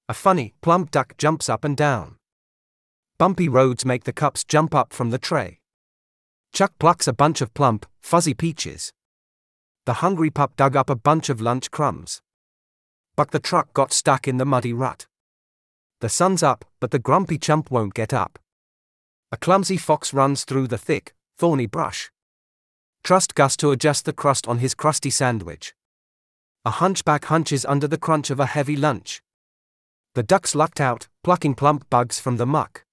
A funny, plump duck jumps up and down. Bumpy roads make the cups jump up from the tray. Chuck plucks a bunch of plump, fuzzy peaches. The hungry pup dug up a bunch of lunch crumbs. Buck the truck got stuck in the muddy rut. The sun's up, but the grumpy chump won't get up. A clumsy fox runs through the thick, thorny brush. Trust Gus to adjust the crust on his crusty sandwich. A hunchback hunches under the crunch of a heavy lunch. The ducks lucked out, plucking plump bugs from the muck.